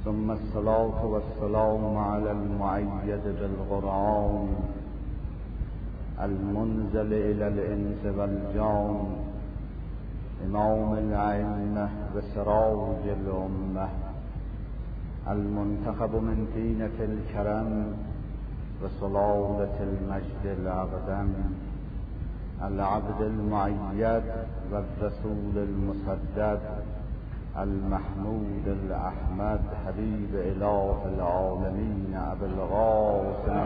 ثم الصلاة والسلام على المؤيد بالقرآن المنزل إلى الإنس والجان إمام الأئمة وسراج الأمة المنتخب من طينة الكرم وسلالة المجد الأقدم العبد المؤيد والرسول المسدد المحمود الأحمد حبيب إله العالمين أبي القاسم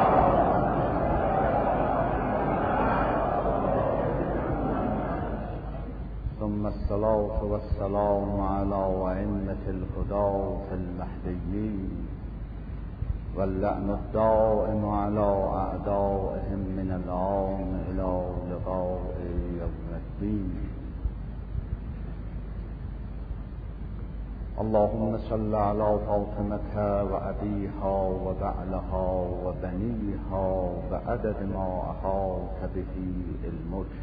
ثم الصلاة والسلام على أئمة الهدى المهديين واللعن الدائم على أعدائهم من الآن إلى لقاء يوم الدين. اللهم صل على فاطمة وأبيها وبعلها وبنيها بعدد ما أحاط به علمك.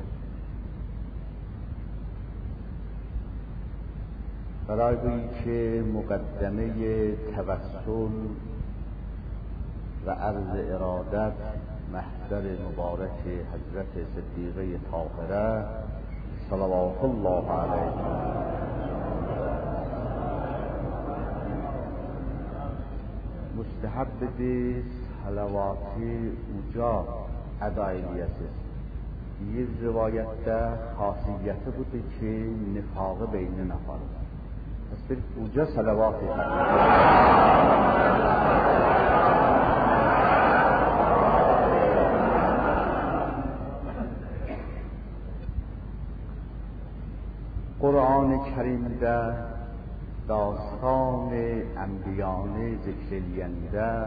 برای که مقدمه توسل و عرض ارادت محضر مبارک حضرت صدیقه طاهره صلوات الله علیها مستحب به صلواتی اوجا اداییت است. یه روایت خاصیت بوده که نفاق بین نفر پس برید اوجا صلواتی قرآن کریم در داستان انبیان ذکرینده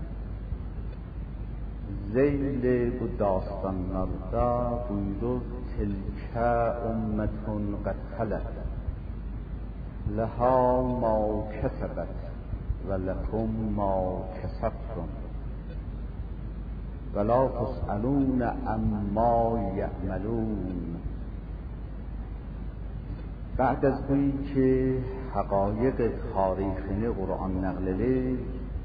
زیل bu dastanlarda buyurur tilke ummetun qad khalat laha ma kasabat ve lekum ma kasabtum ve la tus'alun amma ya'malun. بعد از این که حقایق تاریخی قرآن نقللی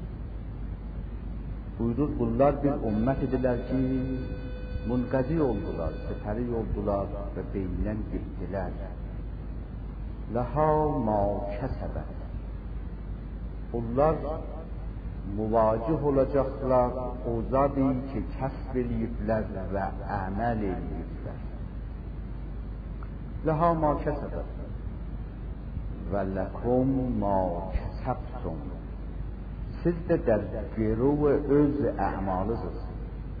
buyurur bunlar bir ümmetidirler ki munqazi oldular, separi oldular ve beyninden gittiler. Laha ma kesebet. Bunlar muvacih olacaklar o zadi ki kasb edibler ve amel edibler. Laha ma kesebet ve lekum ma kesabtum. Siz de در گرو öz اعمالسید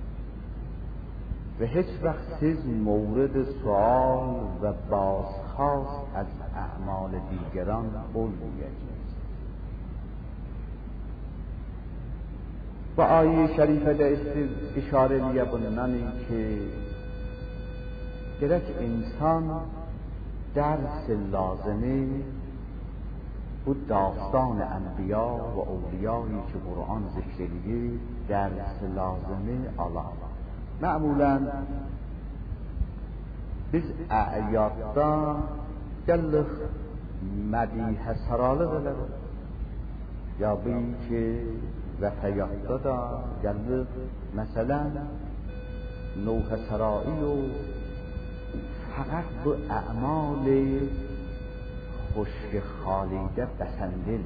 و هیچ وقت siz مورد سوال و بازخواست از اعمال دیگران olmayacağız. Bu ayet-i şerifede işareliye bulunan ki gerek insan ders لازمی bu داستان انبیا و اولیایی که قرآن ذکریه درس لازمه Allah. معمولا biz اعیادda gəllik mədihə saralıq elərik ya bu ki vəfəyatda da gəllik məsələn növhə sarayı و fəqət bu ə'mal خشک خالیده بسنده.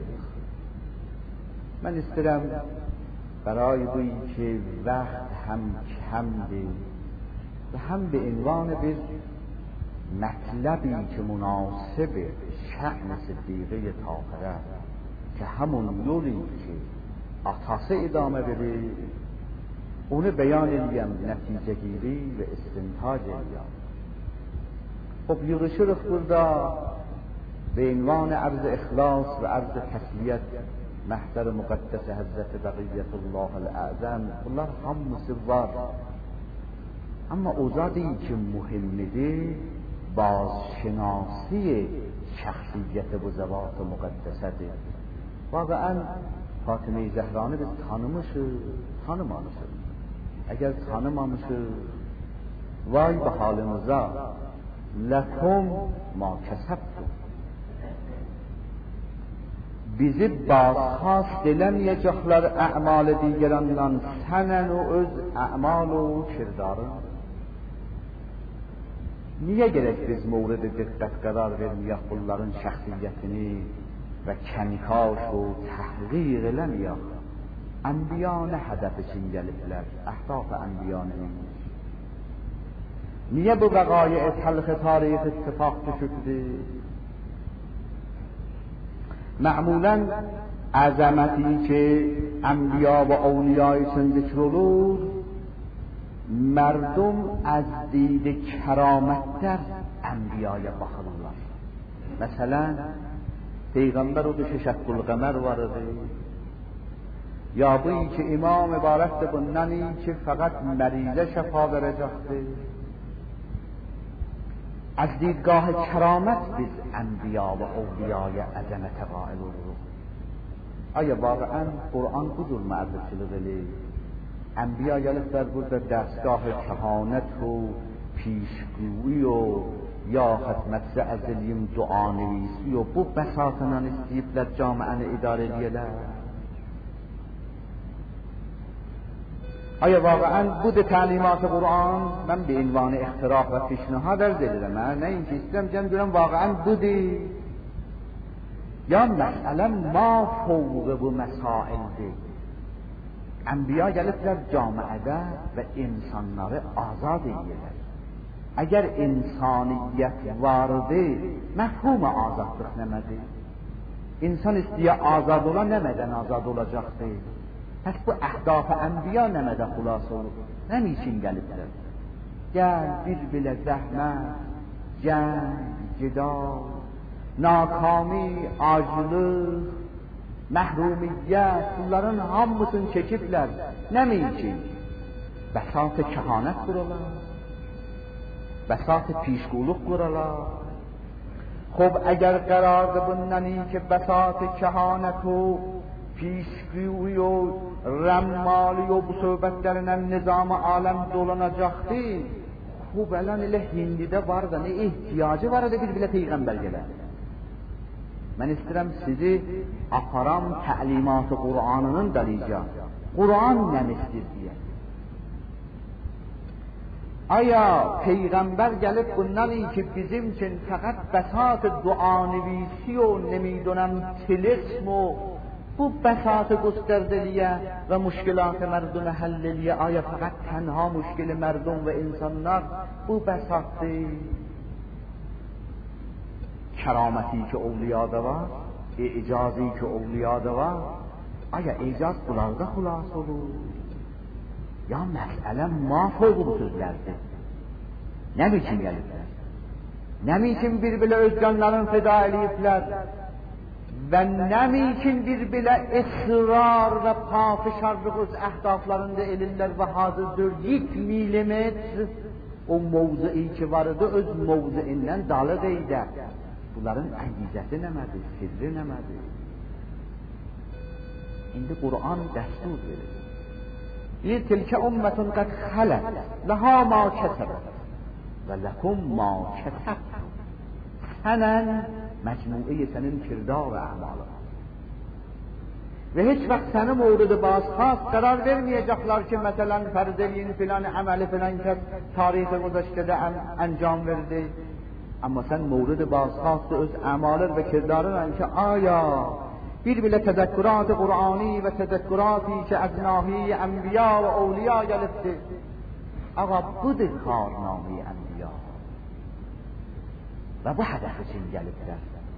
من استرم برای بویی که وقت هم کمده و هم به عنوان bir مطلبی که مناسب شأن صدیقه طاهره که همون یولی که atası ادامه بده اونو بیان edeyim نتیجه گیری و استنتاج edeyim. خب یغشرخ burada به عنوان عرض اخلاص و عرض تسلیت محضر مقدس حضرت بقیت الله الاعظم bunlar hamısı var ama اوزادی که مهمه بازشناسی شخصیت bu ذوات مقدسه. واقعا فاطمه زهرانı biz tanımamışız. Eğer tanımamışız vay be halimize. لکم ما کسبتم bizi bazxast eləməyəcəklər əmal digərindən sənən o öz əmal o kirdarın. Niyə gerek biz mövrid-i diqqət qərar verməyək bunların şəxsiyyətini və kəmikaş o təhqiq eləməyək? Ənbiya nə hədəf üçün gəliblər? Əhdaf ənbiya neymiş? Niyə bu vəqayə təlx tarix ittifaq düşübdür? معمولا عظمتی که انبیا و اولیاء için ذکر olur مردم از دید کرامت در انبیای baxırlar. Mesela Peygamber o düşe şekkul qamar vardı. Ya bu ki imam mübarekti bundan ki fakat merize şefa verecekti. از دیدگاه کرامت biz انبیا و اولیای عظمت قائل oluruz. آیا واقعا قرآن bu cür معرفçilik eləyir؟ انبیا gəliblər burada dəstgah kəhanət و پیشگویی و یا xidmətçi əzəliyim dua nivisi و bu bəsatla istəyiblər camiəni idarə edələr. آیا واقعا بود تعلیمات قرآن؟ من به عنوان اقتراح و پیشنهاد عرض ederim. من نه اینکه استم جمع دارم واقعا بودی یا مسئله ما فوق bu مسائلdir. انبیا gəliblər camiədə və insanları azad edirlər. Əgər insaniyyət vardı, məfhum azadlıq nəmədir? İnsan istəyə azad ola nəmədən azad olacaqdır? Pəs bu əhdaf ənbiya nəmədə xülas olur? Nəm için gəliblər? Gəl bir bilə zəhmət, cəng, cidal, nakami, acılıq, məhrumiyyət, bunların hamısını çəkiblər. Nəm için? Bəsat-ı kəhanət quralar, bəsat-ı pişquluq quralar. Xob, əgər qərardı bundan ki bəsat-ı kəhanət o پیشگویی و رمالی و صحبتlerine nizam alem dolanacaktı. خوب الان ile Hindi'de vardı, ne ihtiyacı vardı bir bile peygamber gelir. Ben isterim sizi aparam təlimat-ı Kur'an'ının dalıca. Kur'an ne mistir diye. Aya peygamber gelip bundan ki bizim için fakat besat-ı duanivisi o nemidonem tilism o bu bəsat göstərdiliyə və müşkilat mərdum həlliliyə aya fəqət tənha müşkili mərdum və insanlar bu bəsatdır. Kəraməti ki ovliyada var, icazı ki ovliyada var, aya icaz bunlarda xülas olur. Ya məsələ mafəq bu sözlərdir. Nə üçün gəliblər? Nə üçün bir-bilə öz canlarını feda eləyiblər? Və nəmi için bir-bilə ısrar və pafişarlıq öz əhdaflarında elirlər və hazırdır 1 milimetr o mövzui ki vardı öz mövzuindən dalı deydə. Bunların əngizəsi nəmədir, sirri nəmədir? İndi Qur'an dəstur verir. Bir tilkə ümmətun qəd xələt, ləhə ma kəsəbət və ləkum ma kəsəbət. Sənən mecmu'i senin kirdar ve a'malı. Ve hiç vakit seni mevrid-i bazxas karar vermeyecekler ki mesela ferdeliğin filan ameli filan kes tarihi güzeştede encam verdi. Ama sen mevrid-i bazxas öz amalın ve kirdarın ki aya bir bile tezekkürat-ı Kur'ani ve tezekkürati ki az nahi enbiya ve evliya gelipti. Ağa budur karname enbiya. Ve bu hedef için gelipler.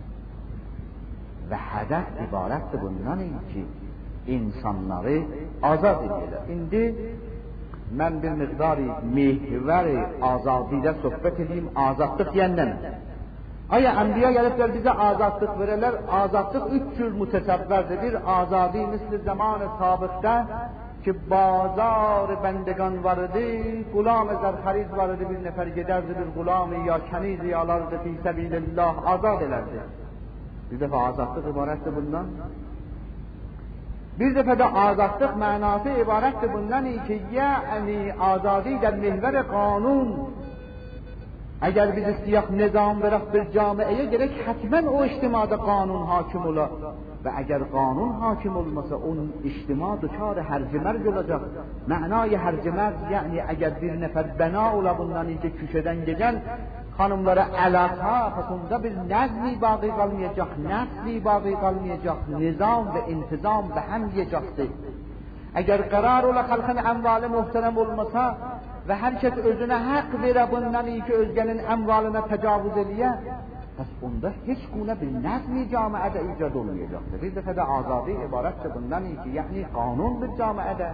Ve hedef ibarettir bundan ki insanları azad edirlər. İndi mən bir miqdari mehvəri azadilə söhbət edeyim, azadlıq deyəndən. Aya enbiya gəliblər bizə azadlıq verirlər, azadlıq 3 cür mütəsəvvərdir. Bir azadi misli zaman-ı sabiqdə ki bazar bəndəgan var idi, qulam zərxəriz var idi, bir nəfər gedərdi bir qulamı ya kənizi alardı fi səbilillah, azad elərdi. Bir defa azadlıq ibarətdir bundan. Bir defa da azadlıq mənası ibarətdir bundan ki, yəni azadi در محور قانون اگر bizesi یک نظام برفت bir جامعeye gerek حتما o اجتماعda قانون حاکم ola ve eğer kanun hakim olmasa onun içtima dışarı herc merc olacak. Manayı herc merc yani eğer bir nefer bena ola bundan iyice köşeden gelen hanımlara alaka fasında bir nezmi bağı kalmayacak, nesli bağı kalmayacak, nizam ve intizam ve hem yiyecektir. Eğer karar ola halkın emvali muhterem olmasa ve herkes özüne hak vere bundan iyi ki özgenin emvalına tecavüz ediyor, pes onda hiç gune bir nezmi camiada icat olmayacaktır. Bir defa da azadi ibaretse bundan iyi ki yani kanun bir camiada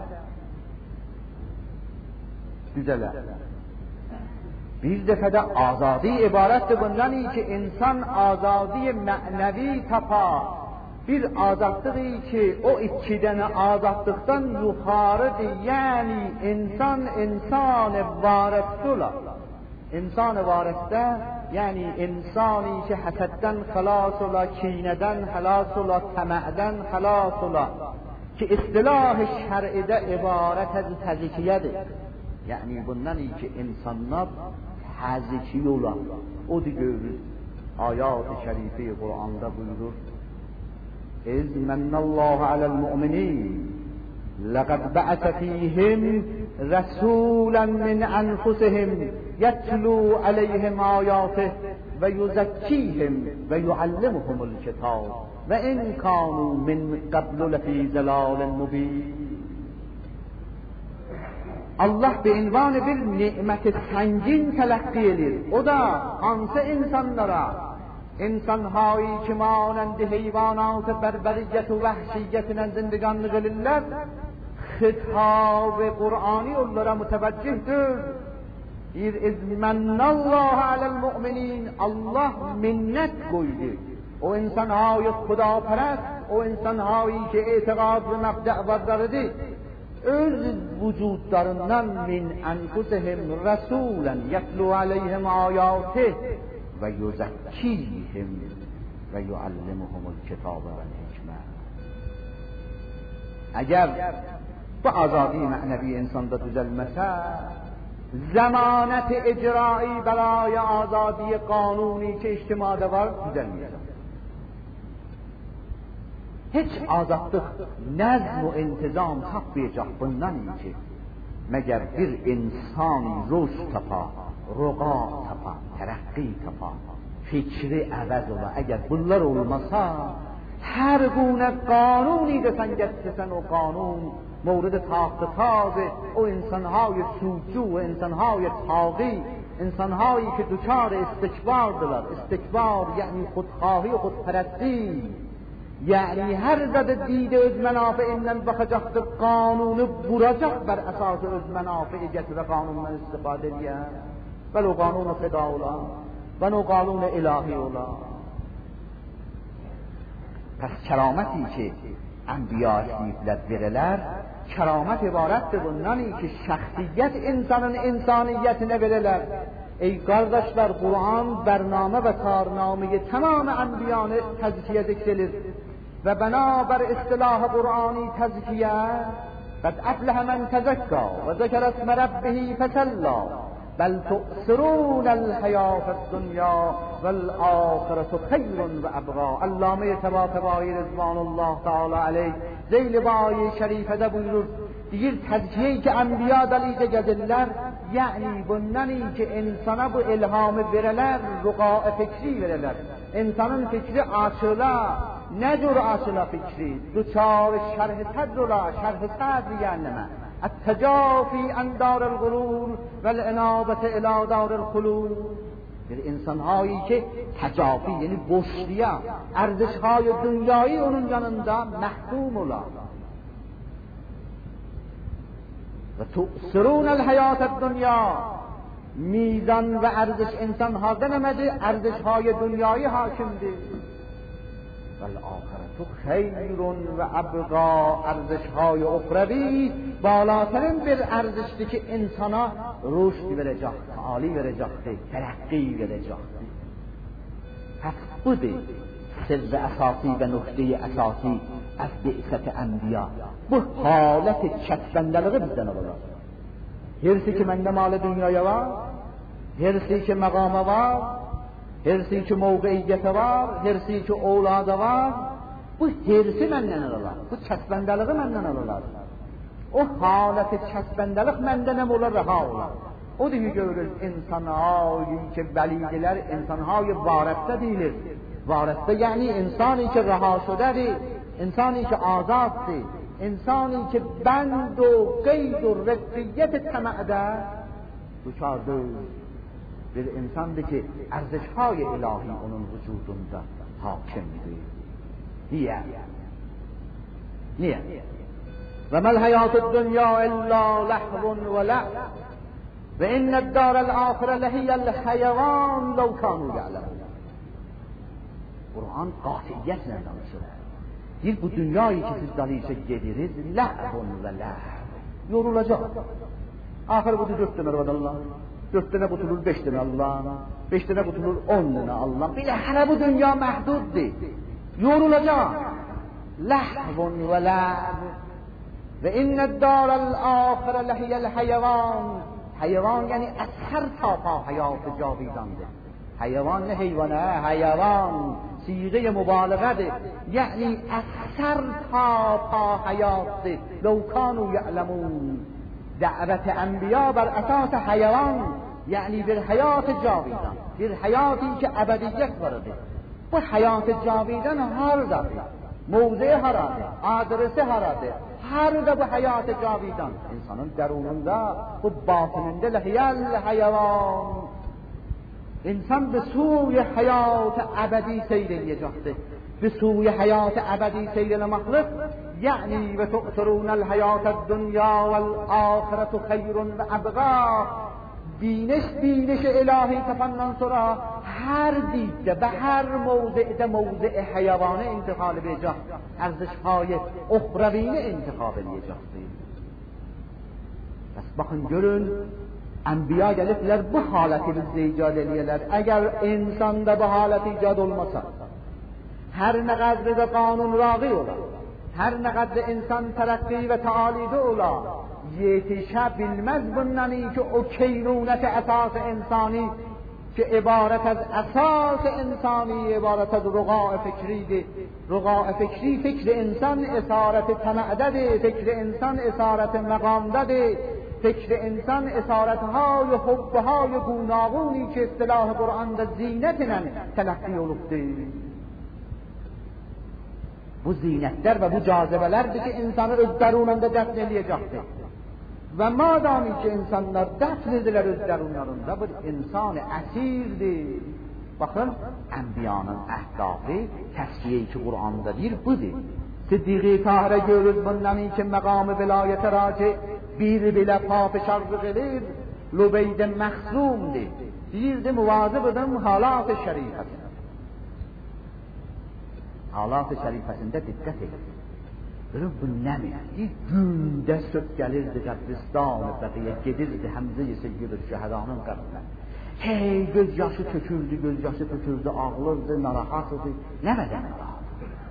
düzeler. Bir defa da azadi ibaretse bundan iyi ki insan azadi manevi tapa bir azatlığı ki o ikiden azatlıktan yukarıdır. Yani insan varisula. İnsan variste yani insani ki hasedden halas ola, kineden halas ola, tema'den halas ola. Ki istilah-ı şer'ide ibaret az tezikiyedir. Yani bundan iyi ki insanlar teziki ola. O da görürüz. Ayat-ı şerifi Kur'an'da buyurur. إذ من الله على المؤمنين لقد بعث فيهم رسولا من أنفسهم يتلو عليهم آياته ويزكيهم ويعلمهم الكتاب وإن كانوا من قبل لفي ضلال مبين. Allah به عنوان bir nimet sangin telakki edir. O da hansı insanlara? İnsanhایی که مانند حیوانات بربریت و وحشیتی‌اند زندگانی gelirler, خطاب قرآنی onlara müteveccihdir. İzmennallahu alel mu'minin, Allah minnet koydu. O insanhایی خداپرست, o insanhایی که اعتقاد و مبدأ vardır, öz vücutlarından min enfusihim rasulen yetlu aleyhim ayatih ve yuzakkihim ve yuallimuhumul kitabe vel hikme. Eğer bu azadi manevi insanda düzelmese, zemanet icrai belaya azadi kanuni ki içtimada var düzelmeyecek. Hiç azatlık, nezm ve intizam tapmayacak bundan iyi ki meğer bir insani rüşd tapa, ruqa tapa, terakki tapa, fikri əvəz ola. Eğer bunlar olmasa, her gune kanuni desen getirsen o kanun mورد تاخت تاز o insanهای سوجو و insanهای طاغی، insanهایی که دچار استکبار دلار. استکبار یعنی خودخواهی و خودپرستی، یعنی هر زد دید öz menafeinden bakacaktır, kanunu vuracak ber esas öz menafeiyet ve kanundan istifade ediyor. Ve o kanunu feda ola ve o kanunu ilahi ola. Pes kerameti ki enbiya isteyipler vereler, keramet ibarettir bundan ki şahsiyet insanın insaniyetine vereler. Ey kardeşler, Kur'an bername ve karnameyi tamam enbiyanı tezkiye zikredir. Ve beraber istilah-ı Kur'ani tezkiye قد أفلح من تزكى وذكر اسم ربه فصلى بل تؤثرون الحياة الدنيا والآخرة خير وأبقى. علامه طباطبایی رضوان الله تعالی علیه ذیل بای şerifede buyurur. Deyir tezkiyeyi ki enbiya dalice gedirler, yani bundan ki insana bu ilhamı vereler, ruqa fikri vereler. İnsanın fikri açıla, nedir açıla fikri? Duçar şerh sadrula, şerh sadri yani ne? التجافی عن دار الغرور والانابة الى دار الخلود. bir insanhایی که تجافی یعنی boşluğa, ارزشهای dünyایی onun yanında محکوم ola. و تؤثرون الحیات الدنیا، میزان و ارزش انسان حاضر نمده، ارزشهای دنیایی حاکمده. والآخرت خیر و ابقا، ارزشهای اخروی بالاترین bir ارزشتی که انسانا رشد verecek، عالی verecekti، ترقی verecekti. پس بوده سر اساسی و نکته اساسی از بعثت انبیا. Bu حالت çekbendeliği bizden olur. Herisi ki mende malı dünyaya var, هرسی که مقام var، هرسی که موقعیت var، هرسی که اولاد var، bu hersi məndən alırlar, bu kəsbəndəliği məndən alırlar. O halət kəsbəndəlik məndən hem olar, raha olar. O da görürüz insanhایی که vلیدlər insanهای وارسته دیlir. وارسته یعنی انسانی که رها شده دی، انسانی که آزاد دی، انسانی که بند و قید و رقیت طمع دچارده bir insandır ki ارزش‌های الهی onun vücudunda hakimdir. Niye? ve mel hayatü'd dünya illa lahvun ve la'b ve inned darel ahire lehiyel hayvan lev kanu ya'lemun. Kur'an qatiyetle danışır. Bu dünyayı ki siz dalıysa gediriz, lahvun ve la'b. Yorulacak. Ahir bu 4 tane var Allah. 4 tane kutulur 5 tane Allah. 5 tane kutulur 10 tane Allah. Bir de hala bu dünya mahduddur. Yorulacak. Lahvun ve la'b. Ve inned darel ahire lehiyel hayvan. Hayvan yani eser tapa hayatı cavidandır. Hayvan ne hayvanı? Hayvan siğe mübalağadır. Yani eser tapa hayatı. Lev kanu ya'lemun. دعوت انبیا بر اساس حیوان یعنی bir hayat جاویدان، bir hayati که ابدیت وارده. bu hayat جاویدان هر داره، موضع هراده، آدرس هراده، هر ده bu hayat جاویدان insanın درونunda، bu باطنinde لحیل حیوان. انسان به سوی حیات ابدی سیر یجاخته، به سوی حیات ابدی سیر مخلص. یعنی و تؤثرون الحیات الدنیا والآخرة خیر و ابقا. بینش الهی تفنن سرا هر دیده به هر موضع حیوانه انتقال بیجا، ارزش‌های اخروینه انتخاب بیجا. پس bakın görün enbiya gelipler bu haleti bizde icat ediyorlar. Eğer insanda bu halet icat olmasa, her ne kadar da kanun raği ola, her ne kadar insan terakki ve taalide ola, yetişebilmez bundan ki o keynunet esas insani که عبارت از اساس انسانی، عبارت از رقاع فکری ده. رقاع فکری فکر انسان اسارت طمع ده، فکر انسان اسارت مقام ده، فکر انسان اسارتهای حبهای گوناگونی که اصطلاح قرآن ده زینتنن تلقی olubdu. Bu zinetler ve bu cazibelerdir ki insanı öz derununda defn edecektir. Ve madami ki insanlar defn edilir öz derunlarında, bu insan esirdir. Bakın enbiyanın ehdafı, tesviye-i ki Kur'an'da bir budur. Siddiq-i Tahir'e görürüz bundan ki meqam-ı velayete raci bir bile pap şarkı gelir, Lübeyd-i Mehzum'dir. Bir de muvazı budur halat-ı şerifesine. Halat-ı şerifesinde dikkat edin. Görün bu nəmir? Bir gündə söz gəlirdi qəbristan-ı bəqiyə, gedirdi Həmzə-i Seyyid-i Şəhədanın qəbrinə. Hey, göz yaşı tökürdü, ağlırdı, narahatıdı. Nə qədər narahat?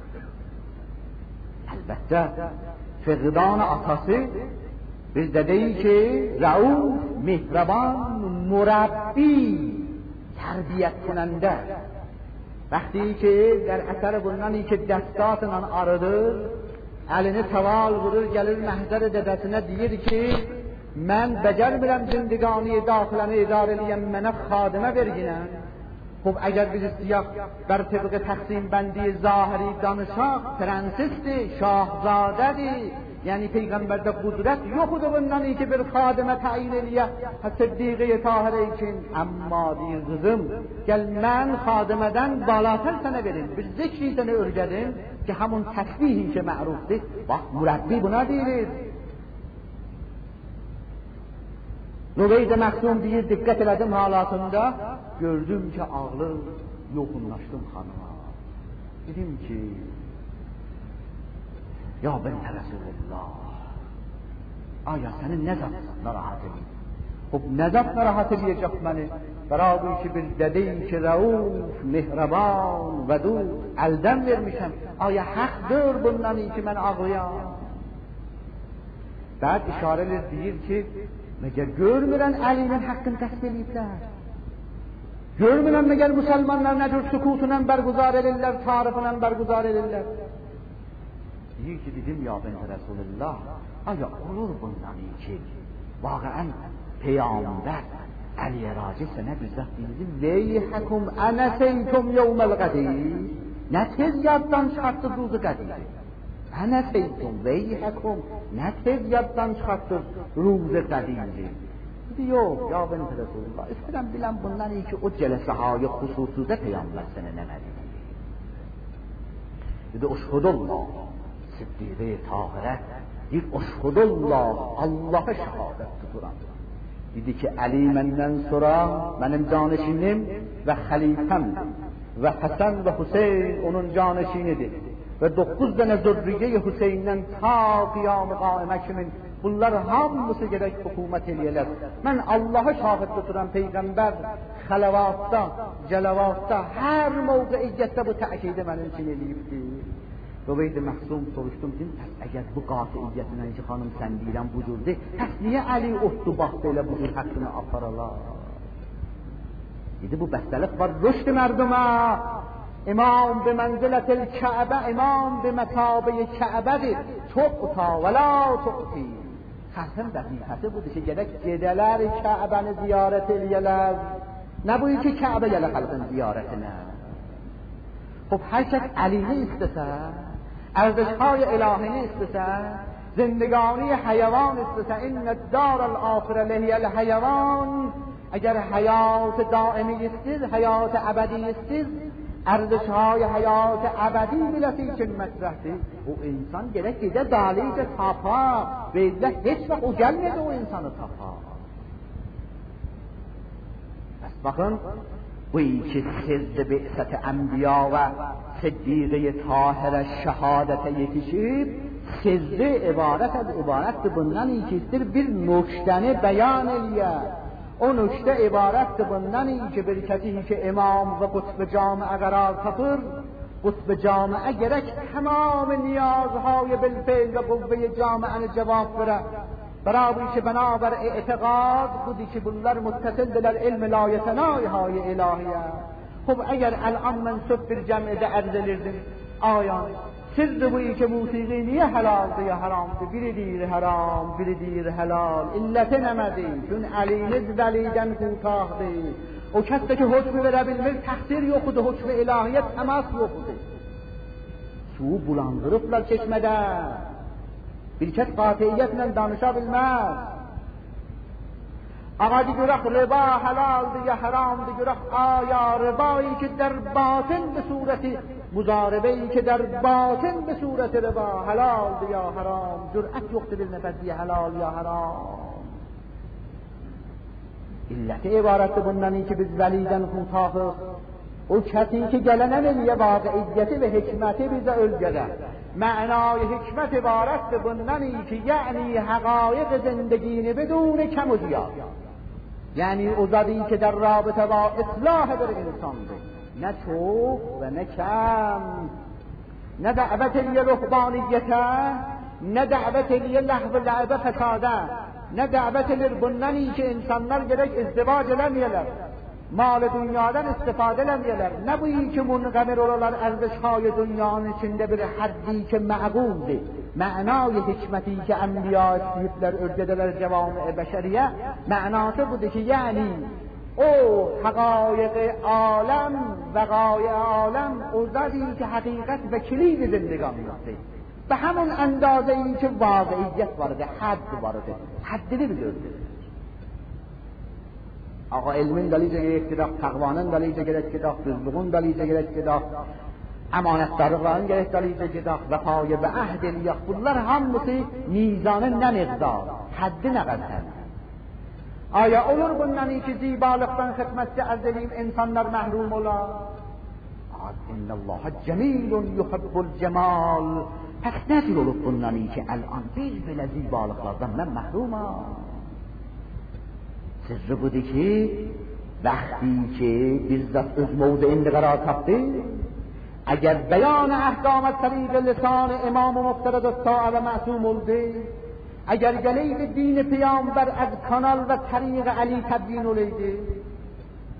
Əlbəttə, Fəqdan atası bizdə deyir ki, Rauf, mehraban, murabbi, tərbiyət کننده. وقتی که در اثر bundan که دستاتından arıdır, elini taval vurur, gelir məhzər dədəsinə deyir ki, mən bəcərmirəm zindگانی daxiləni idarəliyəm, mənə xadimə verginəm. Xub, əgər biz istəyək bər təbqə təqsim bəndi zahiri danışaq, prensesdir, şahzadədir. Yani Peygamber'de kudret yoktu bundan ki bir khadime tayin eliye Siddiq-i Tahir'e için. Amma diyor kızım, gel ben khadimeden balatır sana verin, bir zikri sana örgedim ki hamun tesbihi ki ma'rufdir. Bak murabbi buna değiliz. Lübeyd-i Mehzum bir dikkat elədim halatında, gördüm ki ağlır, yoğunlaştım hanıma. Dedim ki, ya bent Resulullah, aya senin ne zat narahat edin? Hop ne zat narahat edecek beni? Beraber ki bir dedeyi ki Rauf, mehraban, vedud, elden vermişim. Aya haktır bundan ki ben ağlayam. بعد işareler deyir ki, meğer görmürən Ali'nin hakkını təsbih ediblər. Görmürəm məgər müsəlmanlar nə cür sükutunla bərguzar edirlər, tariflə bərguzar edirlər. Deyir ki, dedim ya bəndə Resulullah, aya olur bundan ki, vaqəən Peyğəmbər Əliyə raci sənə bizzət deyildi, veyhəkum ənəseytum yevməl qədir, nə tez yaddan çıxartdıq ruzu qədiri. Ənəseytum veyhəkum, nə tez yaddan çıxartdıq ruzu qədiri. Dedi, yox, ya bəndə Resulullah, istəyirəm biləm bundan iyi ki, o cələsəhay xüsusudə Peyğəmbər sənə nə nədir. Dedi, Eşhedullah, Siddiqe Tahirə, deyir, Eşhedullah, Allah'a şəhadət tuturam. Dedi ki, Əli məndən sonra mənim canişinim və xəlifəmdir və Həsən və Hüseyin onun canişinidir və 9 dənə zürriyə Hüseyndən ta qiyam-ı qaimə kimin bunlar hamısı gerek hükümet eləyələr. Mən Allah'a şahid tuturam, Peyğəmbər xələvatda, cələvatda, hər mövqeiyyətdə bu təkidi mənim üçün eləyibdir. Rüveyd-i Məxsum soruşdum ki, əgər bu qatiyyətinə ki, xanım sən deyirəm bu cürdür, niyə Əli otdu baxdı elə bu cür həqqini aparalar? Dedi, bu bəstəlik var, rüşd mərdumə, İmam bi mənzilətil Kəəbə, imam bi məsabə-i Kəəbədir, tuqta və la tuqti. Xəsəm vəzifəsi budur ki, gerek gedələr Kəəbəni ziyarət eləyələr, nə buyur ki, Kəəbə gələ xalqın ziyarətinə. Xub, hər kəs Əlini istəsə, ارزش‌های الهی استسا زندگانی حیوان استسا این الدار الآخره لهی الحیوان اگر حیات دائمی استید حیات ابدی استید ارزش‌های حیات ابدی بلسی که مطرحه او انسان gerek gece dalice tapa ve illa hiç vakit o gelmedi o insanı tapa. Bakın bu iki sezde bi'sat enbiya ve siddiqe tahire şehadete yetişip sezde ibaret bundan ikisidir bir noktanı beyan eliye. O nokta ibaret bundan ki bir kesi ki imam ve kutb camiye karar tapır kutb camiye gerek tamam niyazهای بالفعل و قوه جامعه cevap verir. برای که بنابر اعتقاد بودی که bunlar متصل در علم لایتنایی های الهیه. خب اگر الان من صبح bir cem'de arz edildim آیا sırrı bu که موسیقی niye halaldı ya haramdı? Biri deyir haram, biri deyir halal. İlleti nəmədi? Çünkü əliniz vəliydən qutaqdı. O kəsdə ki hükmü verə bilmir, təqsir yoxudu, hükmü ilahiyyət təmas yoxudu. Suyu bulandırıblar çeşmədə. Bir kəs qatiyyətlə danışa bilməz. Ağa görək riba halaldır ya haramdır, görək aya ribayı ki der batın bir sureti muzaribeyi ki der batın bir sureti riba halaldır ya haram, cürət yoxdur bir nəfəsi halal ya haram. İlləti ibarətdir bundan ki biz vəlidən xutafıq. O kəsi ki gələnə eləyə vaqi'iyyəti və hikməti bizə ölgədə. معنای حکمت عبارت به بندنی که یعنی حقایق زندگی بدون کم و زیاد یعنی اوزادی که در رابطه با اصلاح در انسان ده نه چوب و نه کم نه دعوت لیه رهبانیته نه دعوت لیه لحو لعبه فساده نه دعوت لربندنی که انسانlar gerek ازدواج لمیلر مال dünyadan استفاده نمی‌کنند نبویی که منقمر olalar ارزش‌های dünyanın içinde bir haddi که معقولdir معنای حکمتی که انبیا استیفler ارجدler جوامع بشریه معناته بوده که یعنی او حقایق عالم وقایع عالم اوزادی که حقیقت و کلید زندگانی است به همون اندازه‌ای که واقعیت وارد حد وارده حدی بگیرید آقا علmin دلیل gerek gedak, taqvanın dalilə gerek gedak, düzlüğün dalilə gerek gedak, əmanətdarlığın gerek dalilə gedak, vəfaya və əhd eləyək. Bunlar hamısı mizanın nə miqdar, həddi nə qədər? Aya olur bundan ki zibalıqdan xidmətçi ərz edeyim insanlar məhrum olar. İnnəllaha cəmilun yuhibbul cəmal. Pəs nədir olub bundan ki əl'an biz belə zibalıqlardan mən məhrumam. سر بودی که وقتی که بیزدت از موضع قرار تفته اگر بیان احکام از طریق لسان امام و مفترض الطاعه و معصوم oldu اگر گلید دین پیامبر از کانال و طریق علی تبیین oldu اون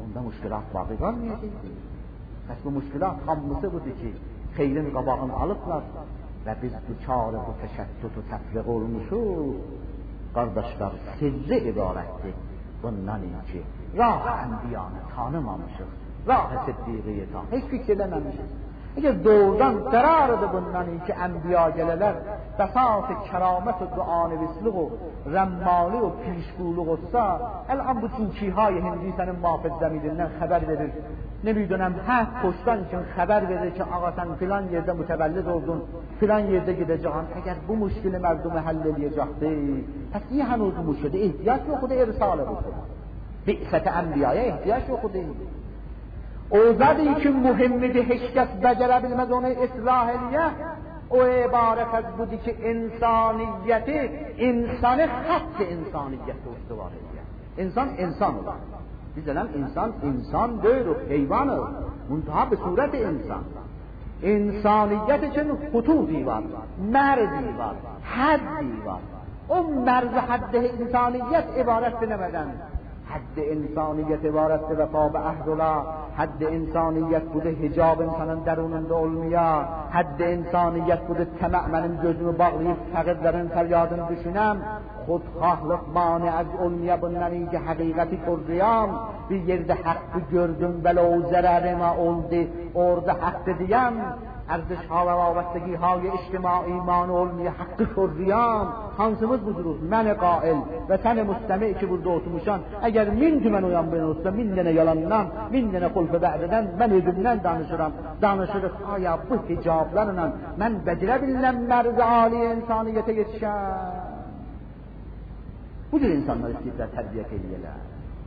bunda müşkilat bağı qalmayacaqdı. Bəs bu müşkilat hamısı budur ki, xeyrin qabağını alıblar və biz bu çarı, bu təşəddüd, təfriq olmuşuq. Qardaşlar, sirri ibarətdir bundan ki, rah ənbiyanı tanımamışıq, rah siddiqiyi heç fikir eləməmişik. Əgər doğrudan qərarıdır bundan ki, ənbiya gələlər, bəsat-ı kəramət-ı duanı visliq o, rəmmali o, pirişquluq olsa, ələn bu çinçihay hindi sənin mafid zəminindən xəbər verir. Ne bileyim, poçtan için xəbər verir ki, ağa sen filan yerde mütevellid oldun, filan yerde gideceğin. Eğer bu müşkili mərdumu həll edəcəkdir, pəs niyə hənuz bu müşkildə ihtiyaç yoxudur irsal edir? Bi'sət-i ənbiyaya ihtiyaç yoxudur. O zadı ki mühimmidir, heç kəs bəcərə bilməz onu islah eləyə. O ibarət az budur ki, insaniyyəti, insanı xətt-i insaniyyəti istivar eləyə. İnsan, insan olur. Biz eləm insan deyil, heyvanı, muntaha bir surət insan. İnsaniyyət üçün hututi var, mərzi var, həddi var. O mərzi həddi insaniyyət ibarətdir nəmədən? Haddi insaniyyət ibarətdir vəfa və əhdula. Haddi insaniyyət budur hicab insanın dərununda olmaya. Haddi insaniyyət budur təmək mənim gözümü bağlayıb fəqirlərin fəryadını düşünəm. Xudxahlıq maniəz olmaya bundan ki həqiqəti korriyam. Bir yerdə haqqı gördüm vələ o zərərimə oldu. Orada haqqı diyəm. Ərzişha və vabastəgihay ictimai imanı olmaya haqqı korriyam. Hansımız buduruz? Mən-i qail və sən-i müstəmi ki burada oturmuşan. Əgər min tümən uyan ben olsa, min dənə yalandan, min dənə xulfə bə'dən, mən özümdən danışıram. Danışırıq, aya bu hicablarla mən bəcirə bilinən mərzi âli insaniyyətə yetişəm. Bu cür insanlar istəyirlər tərbiyyət eləyələr.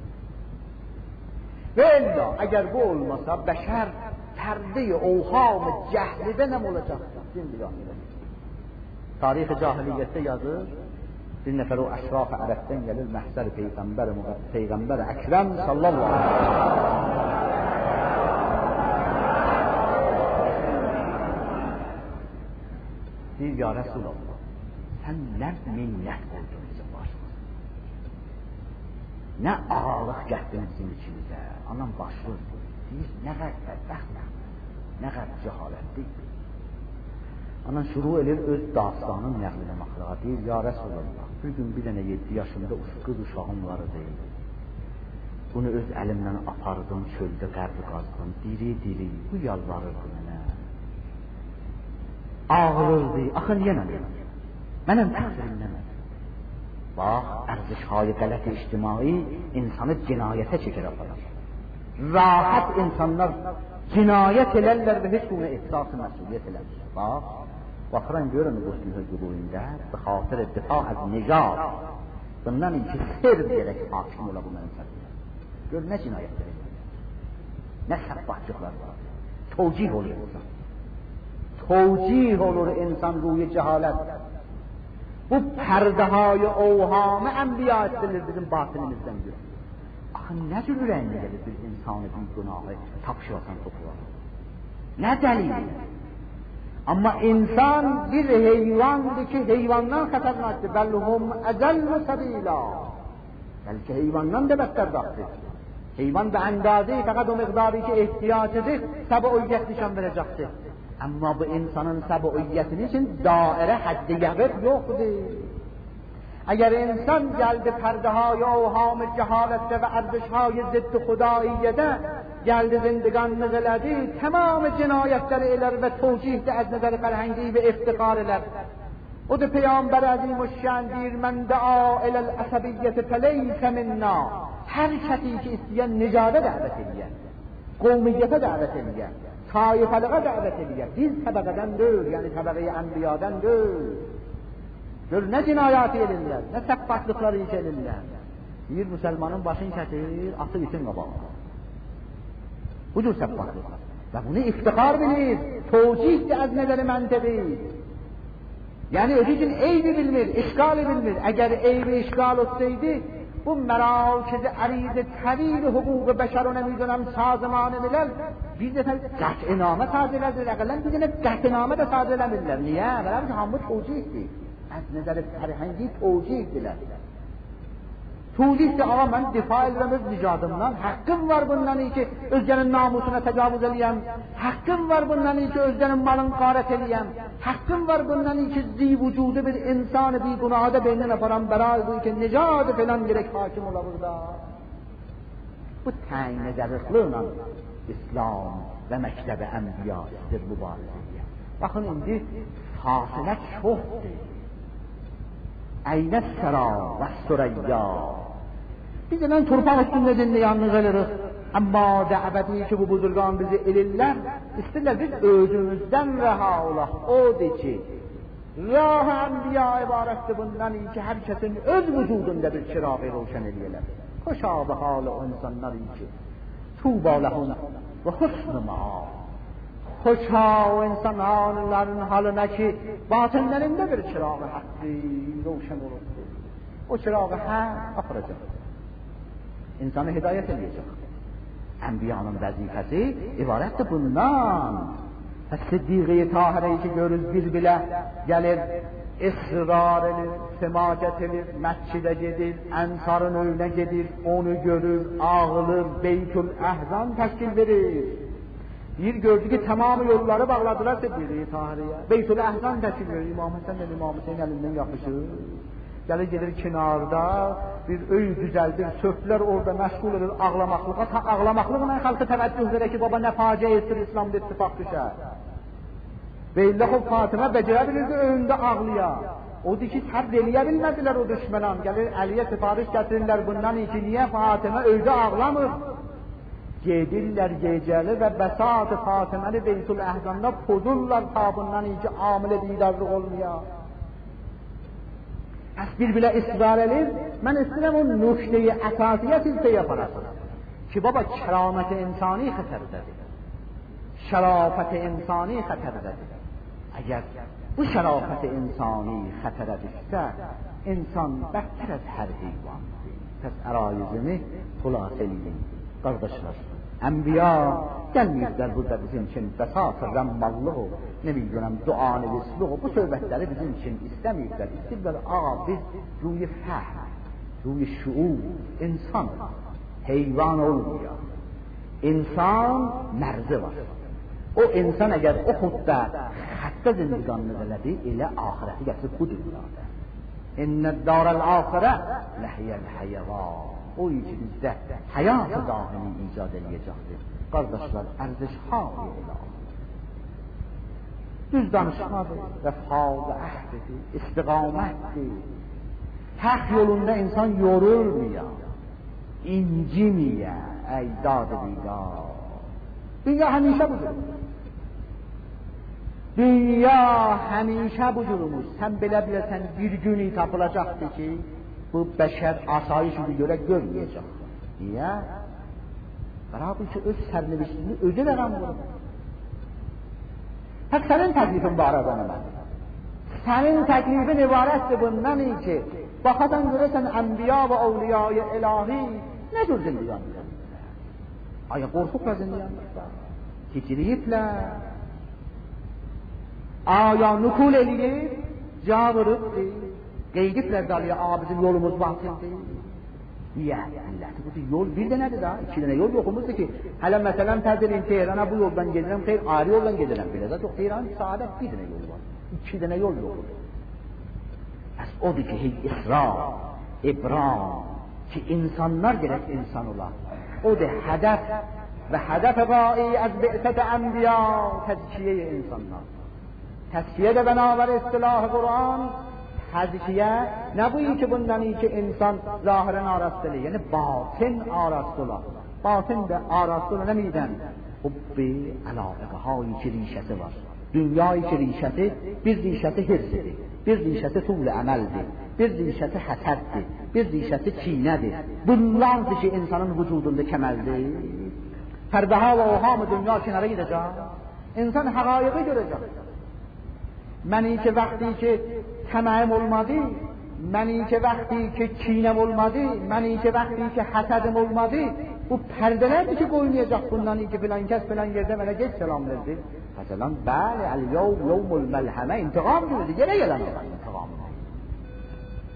Və illa, əgər bu olmasa, bəşər pərdə-i ovham-ı cəhlidə nəm olacaqdır? Tarix-i cahiliyyətdə yazır, bir nəfər o əşraf-ı ərəbdən gəlir, məhzər-i Peyğəmbər Əkrəm sallallahu aleyhi ve sellem. Deyir, ya Resulallah, sən nə minnət oldun bizim başımız? Nə ağalıq gəldin bizim içimizə? Anam başlı deyir, nə qədər bəxtlə, nə qədər cəhalətdir. Anan şuru edir öz dastanın nəqlinə maxlığa. Deyir, ya Resulallah, bir gün bir dənə 7 yaşında qız uşağım var deyil. Bunu öz əlimdən apardım, çöldə qərbi qazdım, diri, bu yalvarırdı mənə. Ağırırdı, axı niyə mənə? Mənəm təqsirimdən. Bax, ərzişhay qələt-i ictimai insanı cinayətə çəkir aparar. Rahat insanlar cinayət elərlər və heç bunu ehsas-ı məsuliyyət elərlər. Bax, baxıran görün Müslüm hüququyunda və xatir difa az nicat bundan ki sir gerek hakim ola bu mənfəqdə. Gör nə cinayətlər edir, nə səbbahçıqlar var. Tevcih olur insan. Tevcih olur insan ruhi cehalet. Bu pərdə-hay ovhamı ənbiya etdilir bizim batinimizdən gör. Axı nə cür ürəyinə gəlir bir insanı bir günahı tapışırsan topular. Nə dəlil? Amma insan bir heyvandır ki heyvandan xətərnakdır. Bəlhum əcəllu səbila. Bəlkə heyvandan da bəttərdaqdır. Heyvan da əndazı fəqət o miqdarı ki ehtiyacıdır, səbəuiyyət nişan verəcəkdir. Amma bu insanın səbəuiyyətini için dairə həddi yəqib yoxdur. Əgər insan gəldi pərdəhay ovham-ı cəhalətdə və ərdişhay zidd-i xudaiyyədə gəldi zindiqanlıq elədi, tamam cinayətləri elər və tevcihdə az nəzər fərhəngi və iftiqar elər. O da Peyğəmbər əzim-ü-şən deyir, mən də'a eləl-əsəbiyyəti fəleysə minna. Hər kəsi ki istəyən nicadə dəvət eləyər, qovmiyyətə dəvət eləyər, taifəliğə dəvət eləyər. Biz təbəqədən deyil, yəni təbəqəyə ənbiyadan deyil. Gör nə cinayəti elirlər, nə səffatlıqları iş elirlər. Bir müsəlmanın başını kətir, atı itin qabağına. Bu cür səffatlıqlar. Və bunu iftixar bilir, tevcihdə az nəzəri məntiqi. Yəni özü üçün eybi bilmir, işgali bilmir. Əgər eybi işgal olsaydı, bu mərakiz-i əriz-i təvil hüquq-u bəşər o nemiydönəm sazımanı milal, biz də qət'inamə saz elərdir. Əqələn biz də qət'inamə də saz eləmirlər. Niyə? Bələ hamı tevcihdir. از نظر فرهنگی توجیه دلد. تو Tuğlisi ağa mən difa edirəm öz nicadımdan. Haqqım var bundan ki özgənin namusuna təcavüz eləyəm. Haqqım var bundan ki özgənin malını qarət eləyəm. Haqqım var bundan ki zivücudu bir insanı bir günahda beynine aparam berazi ki nicadı falan gerek hakim ola burada. Bu təyin nəzərliklə İslam və məktəb-i ənbiyasıdır bu barədə. Baxın indi fasilə çoxdur. Əynə səra və sürəyya. Biz elən torpaq üstündə dinləyənlik edirik. Amma dəvəti ki bu buzurgan bizi elirlər, istəyirlər biz özümüzdən rəha olaq. Odur ki, rah-ı ənbiya ibarətdir bundan ki hər kəsin öz vücudunda bir çırağı roşan eləyələr. Xoşabı halı o insanlar ki tuğba ləhun və xusn-ı maal. Xoşa o insanların halına ki batınlarında bir çırağı haqqı roşan olur. O çırağı haq aparacaq. İnsanı hidayət edəcək. Ənbiyanın vəzifəsi ibarətdir bundan. Siddiq-i Tahirəyi ki görürüz bir-bilə gəlir, israr edir, semacət edir, məscidə gedir, ənsarın önünə gedir, onu görür, ağılır, Beytül Əhzan təşkil verir. Bir gördü ki tamamı yolları bağladılar Siddiq-i Tahirəyə. Beytül Əhzan təşkil verir, İmam Həsən ilə İmam Hüseyin əlindən yapışır. Gəlir gelir kenarda bir öy düzəldir, söhblər orada məşğul edir ağlamaqlığa. Ta ağlamaqlıqla xalqa təvəccüh verir ki, baba nə faciə etsin İslamda ittifaq düşər. Və illə o Fatimə becərə bilirdi önündə ağlıya. Odur ki, səbr eləyə bilmədilər o düşmənam. Gəlir Əliyə sifariş gətirirlər bundan ki, niyə Fatimə öydə ağlamır? Gedirlər gecəli və bəsat-ı Fatiməni Beytül Əhzanda pozurlar ta bundan ki, amilə bidarlıq olmaya. Əs bir-bilə israr edir, mən istəyirəm o nöqtəyi əsasiyyət iltəyə parasın. Ki, baba, kəramət-i insani xətərdədir. Şərafət-i insani xətərdədir. Əgər bu şərafət-i insani xətərə düşsə, insan bəhətər az hər heyvandır. Pəs ərayizini xülas edin. Qardaşlar, ənbiya gəlməyiblər burada bizim üçün bəsat-ı rəmmallıq, nə bilgönəm, duanı visluq, bu söhbətləri bizim üçün istəməyiblər. İstəyiblər, ağa, biz ruy fəhm, ruy şuur, insan, heyvan olmuyor. İnsan mərzi var. O insan əgər o xudda xəttə zindiqanını elədi, elə ahirəti gətirib bu dünyada. İnnəd-dārəl-āxirə ləhiyəl-həyəvân. O ki bizdə həyat-ı dahini icad edəcəkdir. Qardaşlar, ərziş-hâ-i ilahi. Düz danışmadır, vəfa-ı əhdidir, istiqamətdir. Haq yolunda insan yorulmuyor, incimiyor, əydad-ı biqar. Dünya həmişə bu cürümüz. Dünya həmişə bu cürümüz. Sən belə biləsən bir günü tapılacaqdır ki, bu bəşər asayiş gibi görə görməyəcək. Niyə? Bərabı ki, öz sərnivişini özü rəqam vurur. Pək sənin təklifin bu arada nə mənim? Sənin təklifin ibarətdir bundan ki, baxadan görəsən ənbiya və avliya-i ilahi nə cür zindiyandır? Aya qorxubla zindiyanlıqda, titriyiblər, aya nukul eləyib, cavab vurubdir, qeydiblər daliyə, bizim yolumuz batıldır. Niyə? Milləti budur, yol bir dənədir da, iki dənə yol yoxumuzdur ki, hələ məsələn təzəlin Tehrana bu yoldan gedirəm, xeyr, ayrı yoldan gedirəm, belə də çox Tehran saadət bir dənə yol var, iki dənə yol yoxudur. Bəs odur ki, israr, ibram, ki insanlar gerek insan olar. Odur hədəf və hədəf rəi az bi'sət-i ənbiya təzkiye insanlar. Təzkiye də bənabər istilah-ı Kur'an, təzkiye nə bu ki bundan ki insan zahirin arastılı, yani batın arastılı. Batın da arastılı nemiden? Hubbi əlaqəqəhayi ki rişəsi var. Dünyayı ki rişəsi, bir rişəsi hirsidir, bir rişəsi tuğl-i əməldir, bir rişəsi həsəddir, bir rişəsi çiynədir. Bunlardır ki insanın vücudunda kəməldir. Pərbəha və ohamı dünya kenara gidəcək. İnsan həqaiqi görəcək. Məni ki vaxti ki təməyim olmadı, məni ki vaxti ki çiynəm olmadı, məni ki vaxti ki həsədim olmadı, bu pərdələrdir ki qoymayacaq bundan ki filan kəs filan yerdə mənə geç selam verdi. Məsələn, bəli, əl-yevm yevmul məlhəmə, intiqam günüdür, yerə gələn intiqamdır.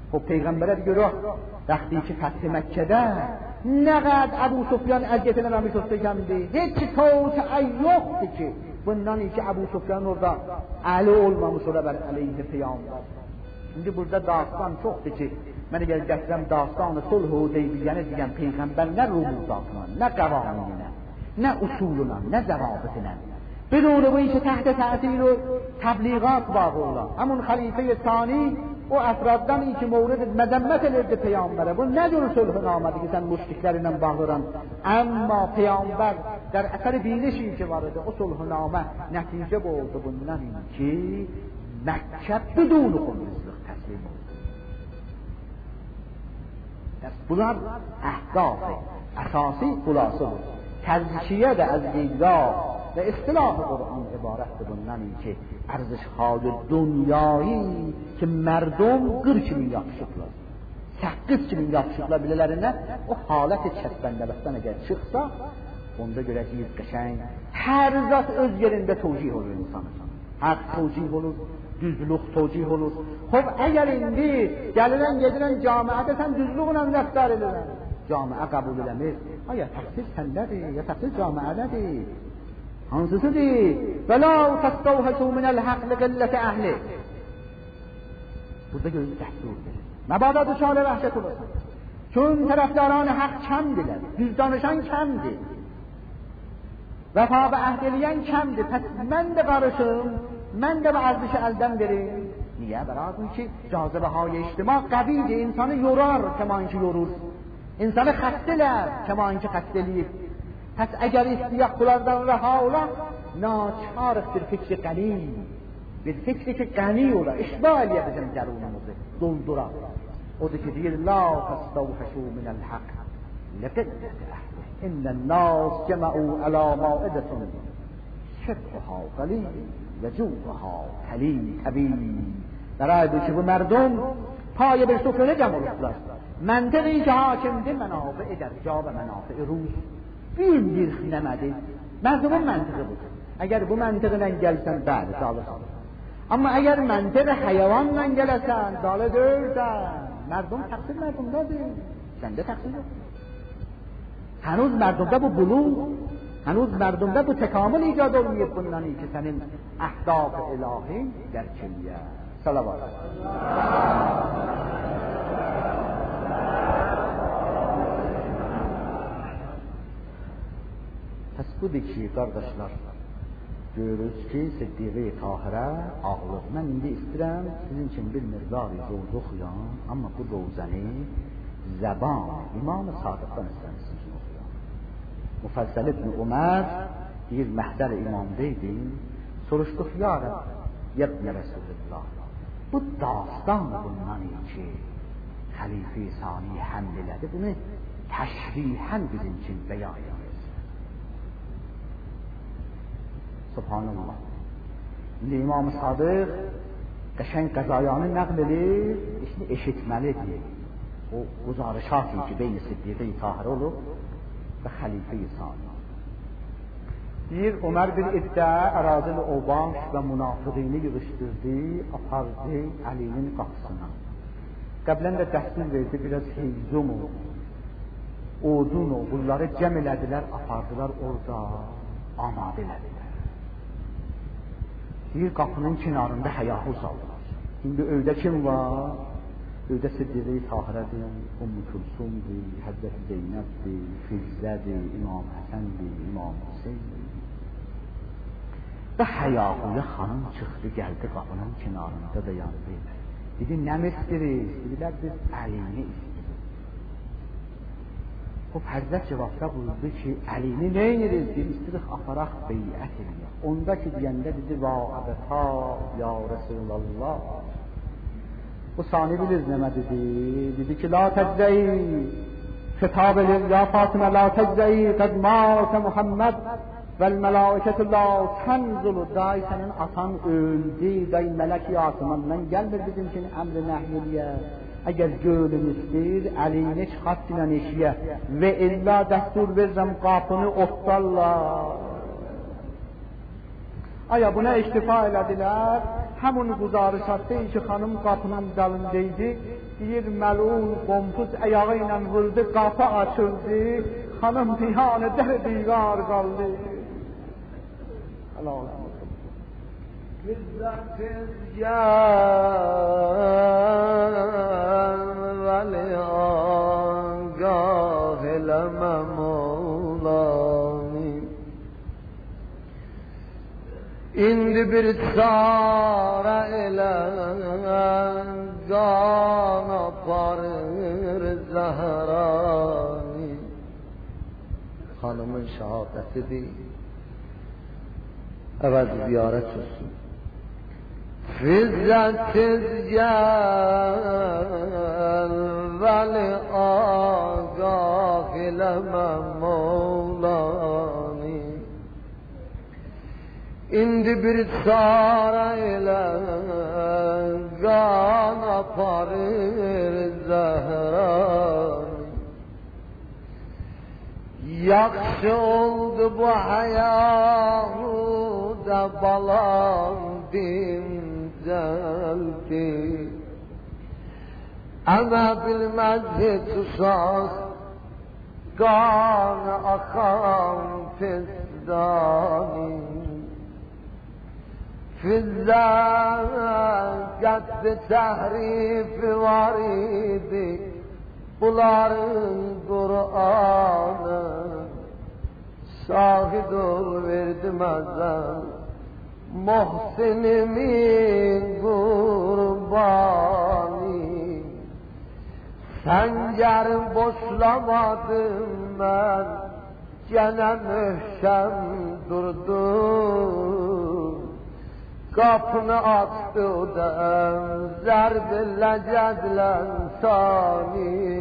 خب پیغمبر دیگه راه وقتی که فتح مکه ده نقد ابو سفیان اذیت نمی شد کمده هیچ تو تعیختی که بنانی که ابو سفیان رو دا اهل علم مصوره بر علیه پیامبر اینجا برده داستان چخته که من اگر گفتم داستان صلح حدیبیه دیگم پیغمبر نه رموزاتنا نه قوانینه نه اصولنا نه ضوابطنا بدون وی که تحت تأثیر و تبلیغات باقولا همون خلیفه ثانی و افرادانی که مورد مذمت لرد پیامبره و ندور صلح نامده که سن مشرکلرینم باقورن اما پیامبر در اثر بینشی که وارده و صلح نامه نتیجه برده بندن این که مکه بدون خونرزق تسلیم بود بودن اهداف اساسی خلاصه بود تزکیه از دیدگاه و اصطلاح قرآن عبارت بودن این که ارزش‌های دنیایی که مردم گرچمی yapışıblar sakız kimi yapışıblar bilələrində o halət çəsbəndə bəstən əgər çıxsa onda görəcəyik qəşəng hər zat öz yerində tövcih olur insana haqq tövcih olur düzlük tövcih olur xub əgər indi gəlirən gedirən camiədə sən düzlüklə rəftar edirsən camiə qəbul eləmir aya təqsir səndədir ya təqsir camiədədir hansısıdır və la təstəvhəşu minəl-haqq liqillət əhli burada gözü təhdurdur مبادا دچار وحشت olursun چون طرفداران حق کمدیler düzdanışan کمdir وفا به عهد eləyən کمdir pəs mən də qarışım mən də bu ارزش eldən verim niyə برای اینکه جاذبه های اجتماع قویdir insanı yorar kema اینکه yorur insanı xəstələr kema اینکه xəstəliyir pəs əgər istəyək bunlardan rəha ola naçarıqdır fikri qəlil bir fikri ki qəni ola işba eləyə bizim dərunumuzu doldura odur ki deyir la təstəvhəşu minəl-haqq liqillət əhli innən-nas cəməu alə mauidətin şəbhəha qalil və cüvhəha qalil kəbir برای که bu مردم پای به سفره جمع olublar منطقی که hakimdir منافع در جا و منافع روز bir xinəmədi mərzumun məntiqi budur əgər bu məntiqlə gəlsən bəli sağlıqsın amma əgər məntiq həyvanla gələsən dalı döyürsən مردم تقصیر مردم داده سنده تقصیر داده هنوز مردم ده bu buluğ هنوز مردم ده bu تکامل ایجاد olmayıb bundan ki senin اهداف الهی در کلیه صلوات pes budur ki kardeşler görürüz ki Siddiqe Tahirə ağlıq mən indi istəyirəm sizin üçün bir miqdar roz oxuyam amma bu rozəni zəban İmam-ı Sadiqdan istəyirəm sizin üçün oxuyam Mufassəl ibn Ömər bir məhdər imamdaydı soruşduq ya Rəbb yebn Resulullah bu dastan bundan ki xalife sani həml elədi bunu təşrihən bizim üçün bəyan edir Subhanallah. İndi İmam-ı Sadiq qəşəng qəzayanı nəql edir, işini eşitməlidir. O guzarışatı ki, beyn-i Siddiqe Tahirə olub və xalife-i sani. Deyir, Ömər bir iddia ərazil obaş və münafıqini yığışdırdı, apardı Əlinin qapısına. Qəblən də dəstun verdi, biraz heyzum o, odun o, bunları cəm elədilər, apardılar orada, amadə elədilər. Bir qapının kenarında həyahu saldılar. İndi övdə kim var? Övdə Siddiqe Tahirədir, Ümmü Kulsumdur, Həzrəti Zeynəbdir, Fizzədir, İmam Həsəndir, İmam Hüseyndir. Və həyahuya xanım çıxdı, gəldi qapının kenarında dayandı. Dedi, nəm istiriz? Dedilər, biz Əlini istiriz. Xub Həzrət cavabda buyurdu ki, Əlini nə edirik? İstirik aparaq beyət edirik. Onda ki deyəndə dedi, və'abətə ya Resulallah. Bu sani biliz nəmə dedi? Dedi ki, la təczəyi, xitab edir, ya Fatimə, la təczəyi, qəd mətə Muhammed vəl-mələikətü la tənzulu. Day sənin atan öldü, day mələk yasımandan gəlmir bizim için əmr-i nəhyiliyə. Əgər gönlün istəyir, əlini çıxart dilən eşiyə və illa dəstur verirəm qapını otlarlar. Aya buna iktifa elədilər, همون گزارش هسته که خانم قapının dalındaydı. Bir melun qompuz ayağı ilə vurdu, qapı açıldı. Xanım diyanə der divar qaldı. Allah Allah. Güzertiz gel veli agah ileme Mevlami. İndi bir çare ile can aparır Zehrani. Hanımın şehadetidir. Evet, ziyaret olsun. Fizzetsiz gel veli agah ileme Mevlani. İndi bir çare ile kan aparır Zehrani. Yaxşı oldu bu hayahuda balam dimceldi. Ama bilmez hiç uşak kan akan fizdani. Fizzakat tahrifi var idi bunların Kur'an'ı. Şahit ol verdim azam Muhsinimin kurbani. Sencerim boşlamadım ben, gene mühkem durdum. Kapını açtı da zerbiyle cedlen sani.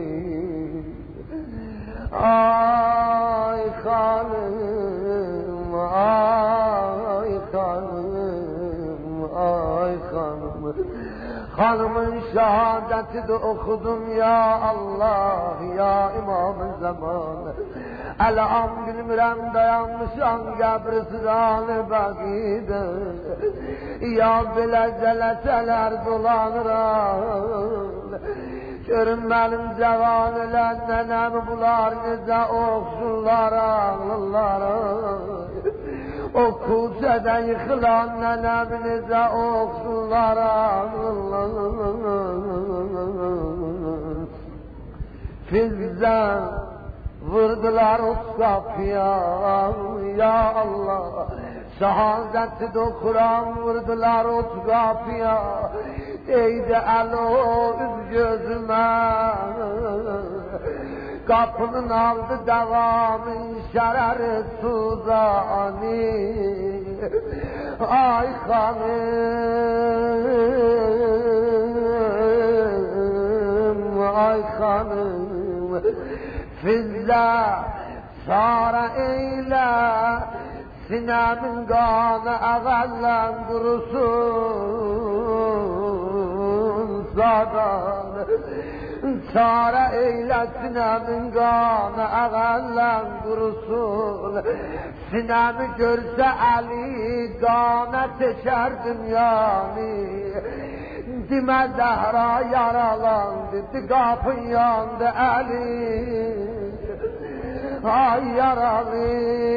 Ay hanım, ay hanım, ay hanım. Hanımın şehadeti de okudum ya Allah, ya İmam-ı Zaman. Elham bilmirəm dayanmışam qəbristan-ı bəqide. Ya belə cələtələr dolanıram. Görün mənim cavan ilə nənəm bunlar necə oxşurlar ağlılara. O kucədə yıxılan nənəm necə oxşurlar ağlılara. Fizzən vurdular o kapıya ya Allah. Şehadeti dokuran vurdular o kapıya. Değdi el o üz gözüme. Kapının aldı devamın şereri suzani. Ay hanım, ay hanım. Fizza sara eyle sinemin kanı ağallan kurusun sadan. Sara eyle sinemin kanı ağallan kurusun. Sinemi görse Ali kana teşer dünyani. Dime Zehra yaralandı, kapın yandı Ali. Ay yaralı.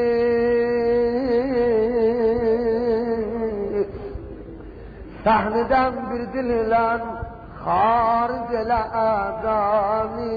Sahneden bir dililen haric ele edani.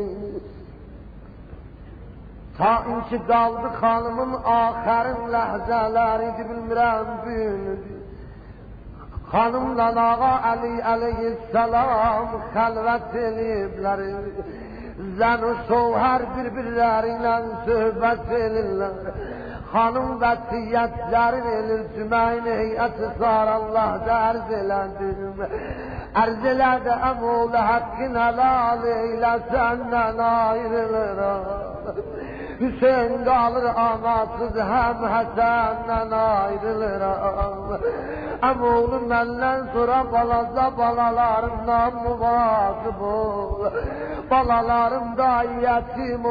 Ta inki kaldı hanımın ahərin ləhzələriydi, bilmirəm büyünüdü. Hanımla ağa Ali aleyhisselam halvet edibler. Zən o şovhər birbirlərinlə söhbət edirlər. Hanım vəsiyyətlərin elir, cüməyin heyəti sar Allah da ərz elədim. Ərz elədi əmoğlu haqqın helal eylə səndən ayrılır. Hüseyin qalır anasız həm Həsəndən ayrılır. Əmoğlu məndən sonra balaca balalarımdan müvazıb ol. Balalarım da yetim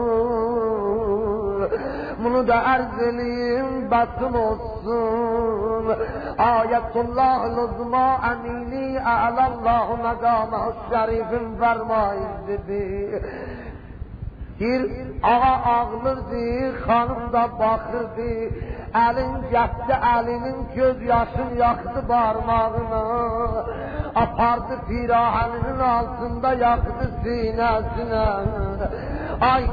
olur. Bunu da ərz eləyim, bəsim olsun. آیت الله العظما امینی اعلی الله مقامه الشریف فرمایید bir ağa ağlırdı, hanım da bakırdı, elin getdi, elinin göz yaşını yaktı parmağına, apardı pirahanının altında yaktı sinesine. Ay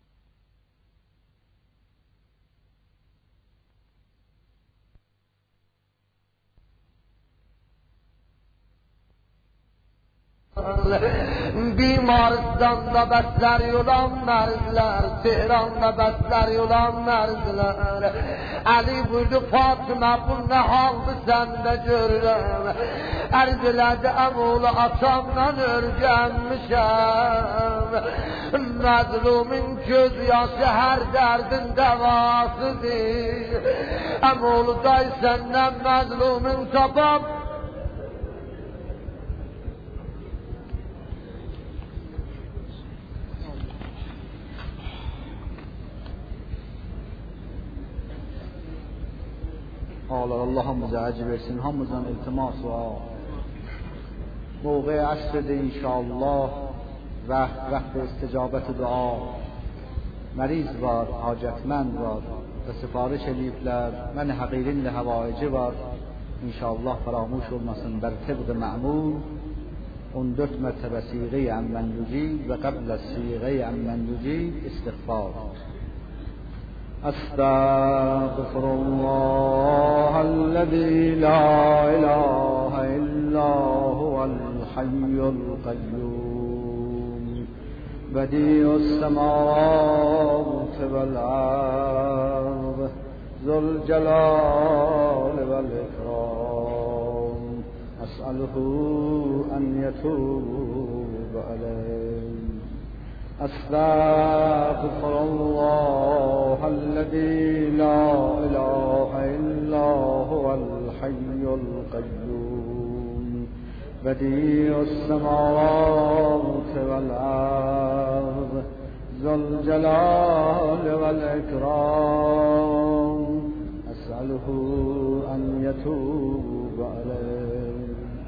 Bimaristanda bəslər olan mərzlər, Tehranda bəslər olan mərzlər. Əli buyurdu Fatıma, bu nə haldır səndə görürəm. Ərz elədi əmoğlu atamdan örgənmişəm. Məzlumin göz yaşı hər dərdin dəvasıdır. Əmoğlu day səndən məzlumin tapam. Allah hamımıza əcr versin, hamımızdan iltimas var. Mövqe əsrdir inşallah, vaxt isticabət dua. Məriz var, hacətmənd var və sifariş ediblər. Mən həqirinlə həvaici var. İnşallah faramuş olmasın bər tibq mə'mul. 14 mərtəbə siğə-i əmmən yücib və qəblə siğə-i əmmən yücib istiğfar. أستغفر الله الذي لا إله إلا هو الحي القيوم بديع السماوات والأرض ذو الجلال والإكرام أسأله أن يتوب عليه أستغفر الله الذي لا إله إلا هو الحي القيوم بديع السماوات والأرض ذو الجلال والإكرام أسأله أن يتوب عليه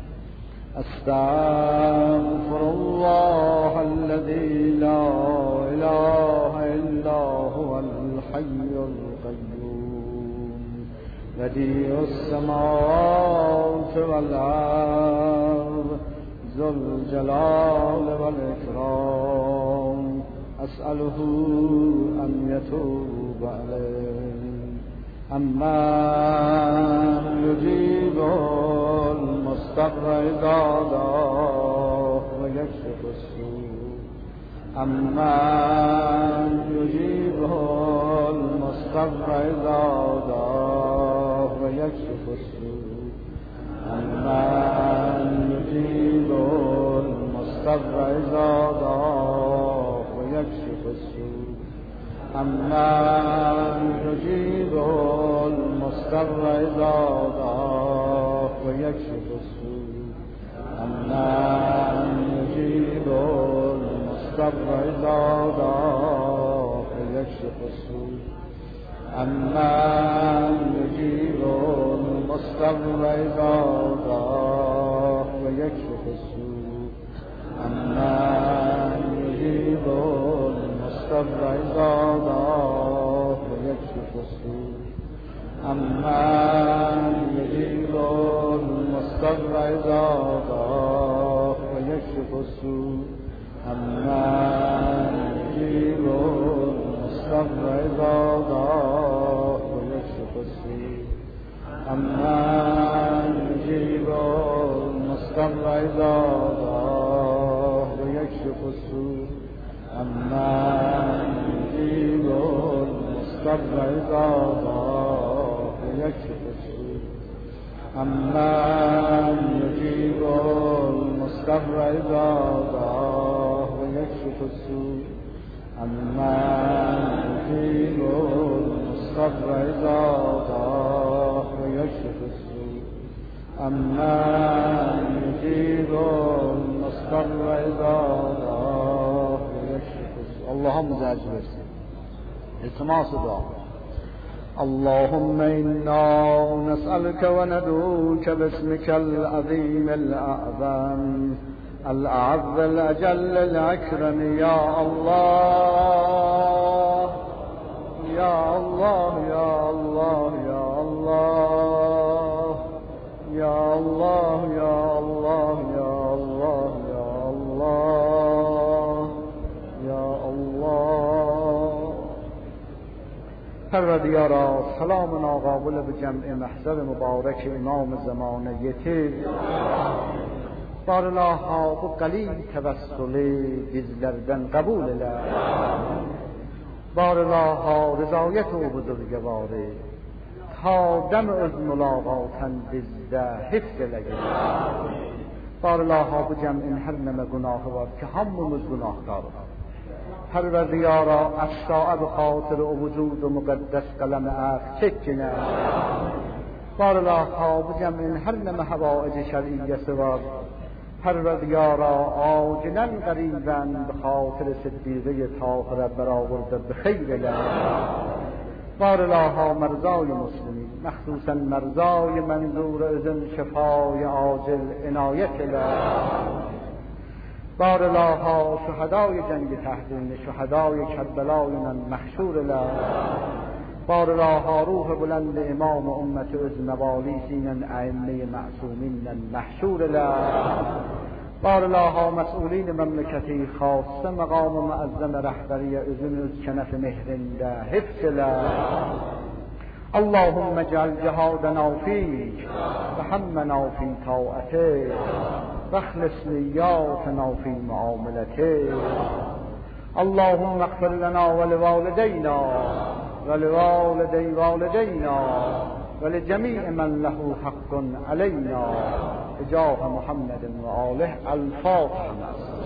أستغفر الله الذي لا إله إلا هو الحي القيوم بديع السماوات والأرض ذو الجلال والإكرام أسأله أن يتوب عليه أمن يجيب المضطر إذا دعاه ويكشف السوء أمن يجيب المضطر إذا دعاه ويكشف السوء أمن يجيب المضطر إذا دعاه ويكشف السوء أمن يجيب المضطر إذا دعاه ويكشف السوء أمن يجيب المضطر إذا دعاه ويكشف السوء أمن يجيب المضطر إذا دعاه ويكشف السوء أمن يجيب المضطر إذا دعاه ويكشف السوء أمن يجيب المضطر إذا دعاه ويكشف السوء أمن يجيب المضطر إذا دعاه ويكشف السوء أمن يجيب المضطر إذا دعاه ويكشف السوء أمن يجيب المضطر إذا دعاه ويكشف السوء أمن يجيب المضطر إذا دعاه ويكشف السوء أمن يجيب المضطر إذا دعاه ويكشف السوء أمن يجيب المضطر إذا دعاه ويكشف السوء. اللهم ذا أجل التماس دعا. اللهم إنا نسألك وندعوك باسمك العظيم الأعظم الأعز الأجل الأكرم يا الله يا الله يا الله يا الله يا الله يا الله يا الله يا الله يا الله. پروردگارا سلام ناقابل به جمع محضر مبارک امام zamaniyeti barlaha bu qalil təvəssülü bizlərdən qəbul elə. Barlaha rızayət o buzurgəvarı ta dəm öz mülaqatən bizdə hifz elə gəlir. Barlaha bu cəmin hər nəmə günahı var ki hamımız günahkarıq. پروردگارا اشراع به خاطر وجود و مقدس قلم عفو çekinə. Barla bu cəmin hər nəmə həvaic şər'iyyəsi var. پروردگارا عاجلا قریبا به خاطر صدیقه طاهره برآورده به خیر اله. بارلاها مرزای مسلمین مخصوصا مرزای منظور özün شفای عاجل عنایت اله. بارلاها شهدای جنگ تحریر شهدای کربلاینا محشور اله. بارلاها روح بلند امام امت öz موالیسین ائمه معصومین محشور اله. بارلاها مسئولین مملکتی خاصه مقام معظم رهبری özün öz کنف مهرنده حفظ اله. اللهم اجعل جهادنا فيك وهمنا في طاعتك واخلص نياتنا في معاملتك. اللهم اغفر لنا ولوالدينا ولوالدي والدينا ولجميع من له حق علينا بجاه محمد وآله. الفاتحة.